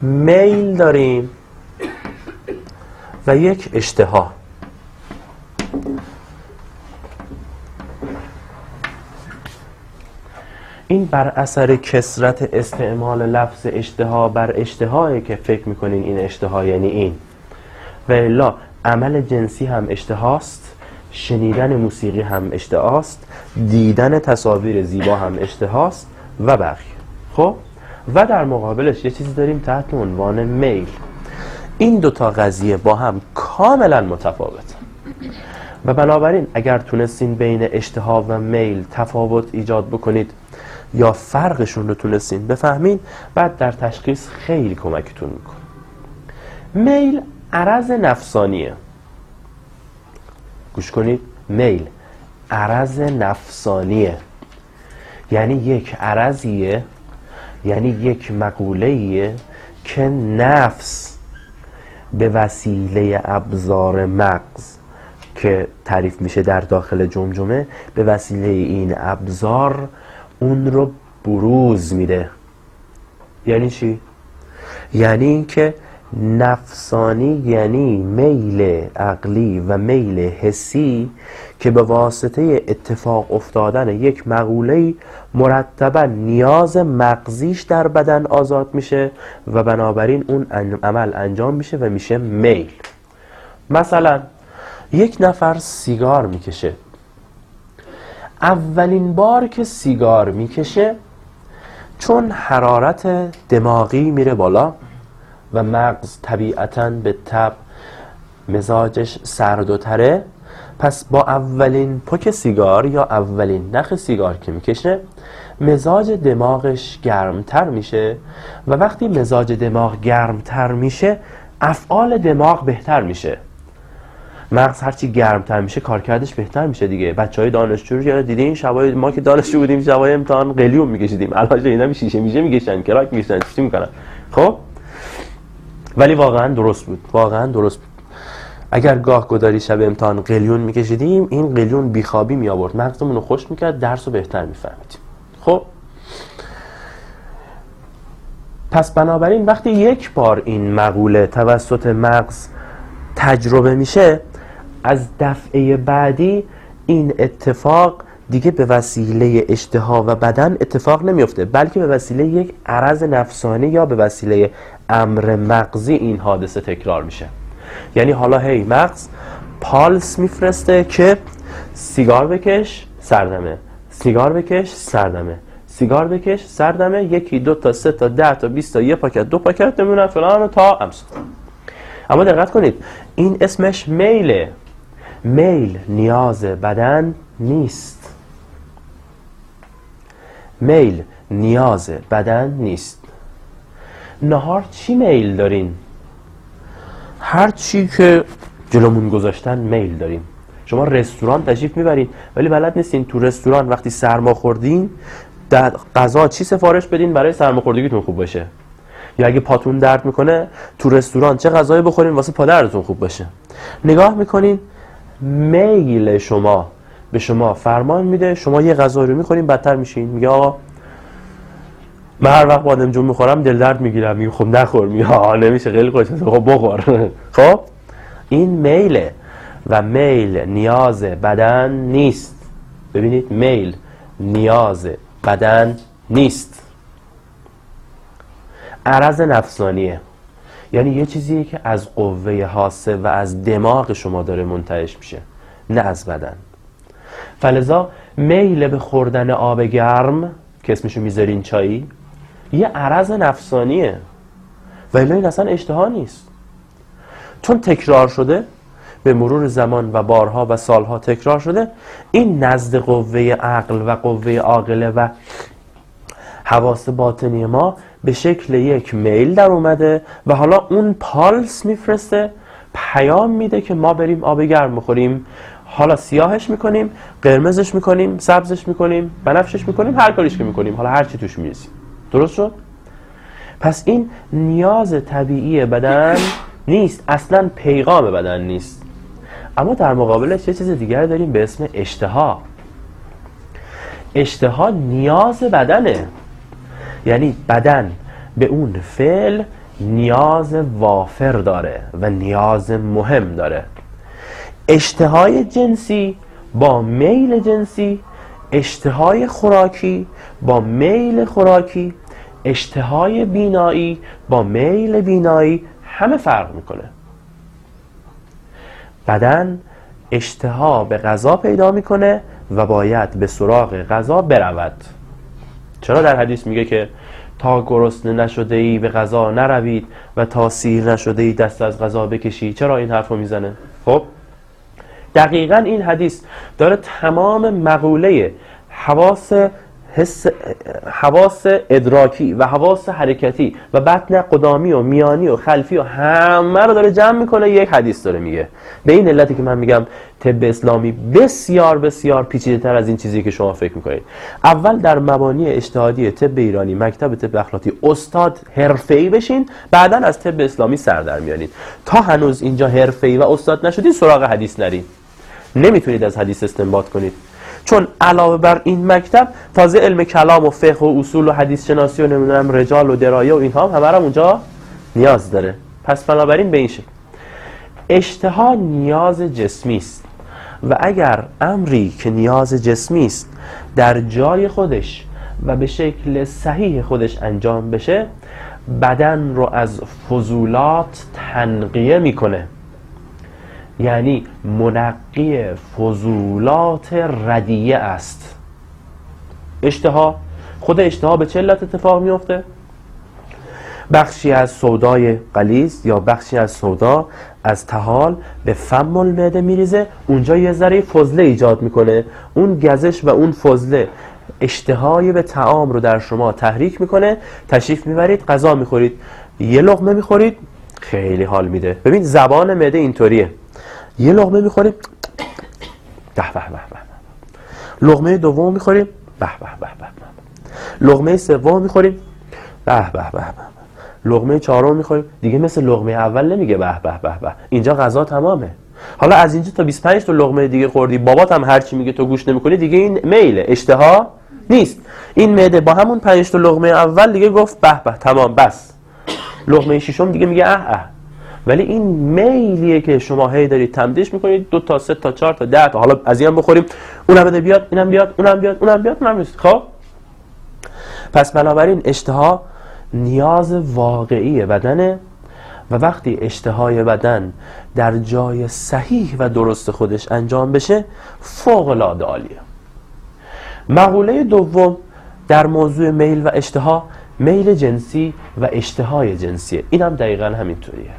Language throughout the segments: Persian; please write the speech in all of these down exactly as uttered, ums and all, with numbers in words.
میل داریم و یک اشتها. این بر اثر کثرت استعمال لفظ اشتها بر اشتهایی که فکر میکنین این اشتها یعنی این، و الا عمل جنسی هم اشتهاست، شنیدن موسیقی هم اشتهاست، دیدن تصاویر زیبا هم اشتهاست و بقیه. خب و در مقابلش یه چیزی داریم تحت عنوان میل. این دوتا قضیه با هم کاملا متفاوته و بنابراین اگر تونستین بین اشتها و میل تفاوت ایجاد بکنید یا فرقشون رو تونستین بفهمین، بعد در تشخیص خیلی کمکتون میکنه. میل عرض نفسانیه. گوش کنید، میل عرض نفسانیه، یعنی یک عرضیه، یعنی یک مقوله‌ایه که نفس به وسیله ابزار مغز که تعریف میشه در داخل جمجمه، به وسیله این ابزار اون رو بروز میده. یعنی چی؟ یعنی اینکه نفسانی یعنی میل عقلی و میل حسی که به واسطه اتفاق افتادن یک مقوله‌ای مرتبا نیاز مغزیش در بدن آزاد میشه و بنابراین اون عمل انجام میشه و میشه میل. مثلا یک نفر سیگار میکشه. اولین بار که سیگار میکشه، چون حرارت دماغی میره بالا و مغز طبیعتاً به طب مزاجش سرد و تره، پس با اولین پک سیگار یا اولین نخ سیگار که میکشه مزاج دماغش گرمتر میشه و وقتی مزاج دماغ گرمتر میشه افعال دماغ بهتر میشه. مغز هرچی گرمتر میشه کارکردش بهتر میشه دیگه. بچهای دانشجو رو دیدین شبای ما که دانشجو بودیم شبای امتحان قلیون میکشیدیم، الان اینا شیشه میشه میکشن، کراک میکشن، چی میکنن؟ خب ولی واقعا درست بود، واقعا درست بود. اگر گاه گداری شب امتحان قلیون میکشیدیم، این قلیون بیخوابی می آورد، مغزمون رو خوش میکرد، درس رو بهتر میفهمیدیم. خب پس بنابراین وقتی یک بار این مقوله توسط مغز تجربه میشه، از دفعه بعدی این اتفاق دیگه به وسیله اشتها و بدن اتفاق نمیفته، بلکه به وسیله یک عرض نفسانی یا به وسیله امر مغزی این حادثه تکرار میشه. یعنی حالا هی مغز پالس میفرسته که سیگار بکش سردمه، سیگار بکش سردمه، سیگار بکش سردمه، یکی دو تا سه تا ده تا بیست تا یه پاکت دو پاکت نمونن فلان تا امسال. اما دقت کنید این اسمش میله. میل نیاز بدن نیست. میل نیاز بدن نیست. نهار چی میل دارین؟ هر چی که جلومون گذاشتن میل داریم. شما رستوران تشریف میبرین ولی بلد نیستین تو رستوران وقتی سرما خوردین غذا چی سفارش بدین برای سرماخوردگیتون خوب باشه، یا اگه پاتون درد میکنه تو رستوران چه غذایی بخورین واسه پا دردتون خوب باشه. نگاه میکنین میل شما به شما فرمان میده، شما یه غذا رو میخورین بدتر میشین، میگه آقا من هر وقت بادمجون میخورم دل درد میگیرم، میگه خب نخور، میگه آ نمیشه خیلی خوشمزه، خب بخور. خب این میله و میل نیاز بدن نیست. ببینید میل نیاز بدن نیست، عرض نفسانیه، یعنی یه چیزیه که از قوه حاسه و از دماغ شما داره منتعش میشه، نه از بدن. فلذا میل به خوردن آب گرم که اسمشو میذارین چایی، یه عرض نفسانیه و الا این اصلا اشتها نیست، چون تکرار شده به مرور زمان و بارها و سالها تکرار شده. این نزد قوه عقل و قوه عاقله و حواس باطنی ما به شکل یک میل در اومده و حالا اون پالس میفرسته، پیام میده که ما بریم آب گرم بخوریم. حالا سیاهش میکنیم، قرمزش میکنیم، سبزش میکنیم، بنفشش میکنیم، هر کاریش که میکنیم، حالا هر چی توش میریزیم. درست شد؟ پس این نیاز طبیعی بدن نیست، اصلا پیغام بدن نیست. اما در مقابلش یه چیز دیگر داریم به اسم اشتها. اشتها نیاز بدنه، یعنی بدن به اون فعل نیاز وافر داره و نیاز مهم داره. اشتهای جنسی با میل جنسی، اشتهای خوراکی با میل خوراکی، اشتهای بینایی با میل بینایی همه فرق میکنه. بدن اشتها به غذا پیدا میکنه و باید به سراغ غذا برود. چرا در حدیث میگه که تا گرسنه نشده ای به غذا نروید و تا سیر نشده ای دست از غذا بکشی؟ چرا این حرفو میزنه؟ خب دقیقاً این حدیث داره تمام مقوله حواس حس حواس ادراکی و حواس حرکتی و بطن قدامی و میانی و خلفی و همه رو داره جمع میکنه، یک حدیث داره میگه. به این علتی که من میگم طب اسلامی بسیار بسیار پیچیده تر از این چیزی که شما فکر میکنید. اول در مبانی اجتهادی طب ایرانی، مکتب طب اخلاقی استاد حرفه‌ای بشین، بعدا از طب اسلامی سر در میارید. تا هنوز اینجا حرفه‌ای و استاد نشدید سراغ حدیث نرید، نمیتونید از حدیث استنباط کنید. چون علاوه بر این مکتب تازه علم کلام و فقه و اصول و حدیث شناسی و نمیدونم رجال و درایه و اینها هم همه رو اونجا نیاز داره. پس بنابراین به این شکل اشتها نیاز جسمی است و اگر امری که نیاز جسمی است در جای خودش و به شکل صحیح خودش انجام بشه، بدن رو از فضولات تنقیه میکنه، یعنی منقی فضولات ردیه است. اشتها، خود اشتها به چه علت اتفاق میفته؟ بخشی از سودای غلیظ یا بخشی از سودا از طحال به فم المعده میریزه، اونجا یه ذره فضله ایجاد میکنه. اون گزش و اون فضله اشتهای به طعام رو در شما تحریک میکنه، تشریف میبرید غذا میخورید، یه لقمه میخورید خیلی حال میده. ببین زبان معده اینطوریه، یه لقمه میخوریم ده به به به، لقمه دوم میخوریم به به به به، لقمه سوم میخوریم به به به به، لقمه چهارم میخوریم دیگه مثل لقمه اول نمیگه به به به به، اینجا غذا تمامه. حالا از اینجا تا بیست و پنج تا لقمه دیگه خوردی، بابات هم هر چی میگه تو گوش نمیکنی، دیگه این میله، اشتها نیست. این معده با همون پنج تا لقمه اول دیگه گفت به به تمام بس، لقمه ششم دیگه میگه اه اه. ولی این میلیه که شما هی دارید تمدیش میکنید، دو تا سه تا چهار تا ده تا، حالا از این هم بخوریم، اونم بده بیاد، اینم بیاد، اونم بیاد، اونم بیاد، اونم بیاد. خب پس بنابراین اشتها نیاز واقعی بدنه و وقتی اشتهای بدن در جای صحیح و درست خودش انجام بشه فوق العاده عالیه. مقوله دوم در موضوع میل و اشتها، میل جنسی و اشتهای جنسیه. این هم دقیقا همینطوریه.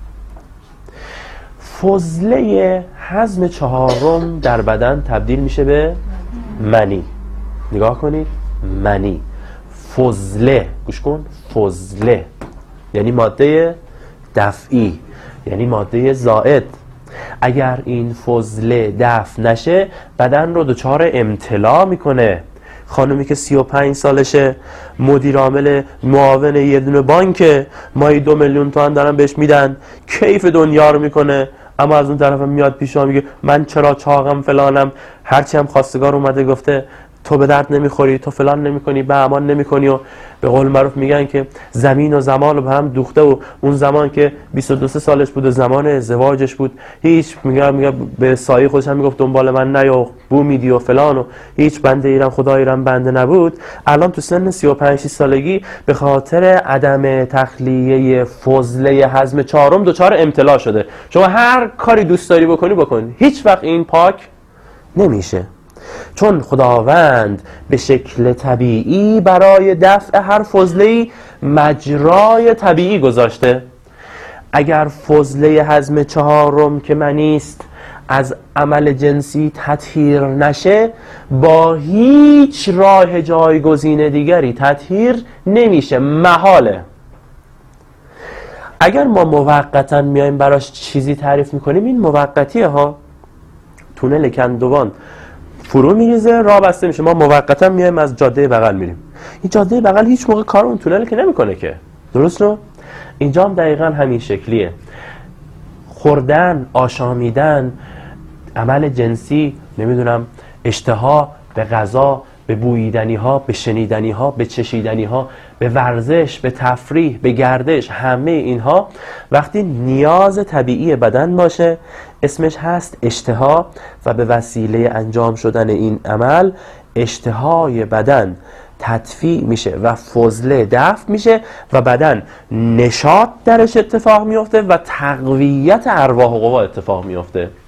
فضله هضم چهارم در بدن تبدیل میشه به منی. نگاه کنید، منی، فضله، گوش کن، فضله یعنی ماده دفعی، یعنی ماده زائد. اگر این فضله دفع نشه بدن رو دچار امتلا میکنه. خانومی که سی و پنج سالشه، مدیر عامل معاون یه دونه بانک، مایی دو میلیون تومان دارن بهش میدن، کیف دنیا رو میکنه، اما از اون طرف میاد پیشا میگه من چرا چاقم فلانم، هرچی هم خواستگار اومده گفته تو به درد نمیخوری، تو فلان نمیکنی، به امان نمیکنی، و به قول معروف میگن که زمین و زمان رو به هم دوخته و اون زمان که بیست و دو سالش بود و زمان ازدواجش بود هیچ میگه میگه به سایه خودش هم میگفت دنبال من نیا، بو میدی و فلان، و هیچ بنده ایران خدا ایران بنده نبود. الان تو سن سی و پنج سالگی به خاطر عدم تخلیه فضله هضم چهارم دچار امتلا شده. شما هر کاری دوست داری بکنی بکن، هیچ وقت این پاک نمیشه، چون خداوند به شکل طبیعی برای دفع هر فضله‌ای مجرای طبیعی گذاشته. اگر فضله هضم چهارم که منیست از عمل جنسی تطهیر نشه، با هیچ راه جایگزین دیگری تطهیر نمیشه، محاله. اگر ما موقتا میایم براش چیزی تعریف میکنیم این موقتیه ها. تونل کندوان فرو میریزه، راه بسته میشه، ما موقتا میایم از جاده بغل میریم. این جاده بغل هیچ موقع کار اون تونل که نمیکنه که، درست رو؟ اینجا هم دقیقا همین شکلیه. خوردن، آشامیدن، عمل جنسی، نمیدونم اشتها به غذا به بوییدنی ها، به شنیدنی ها، به چشیدنی ها، به ورزش، به تفریح، به گردش، همه اینها وقتی نیاز طبیعی بدن باشه اسمش هست اشتها و به وسیله انجام شدن این عمل اشتهای بدن تدفیع میشه و فضله دفع میشه و بدن نشاط درش اتفاق میفته و تقویت ارواح و قوا اتفاق میفته.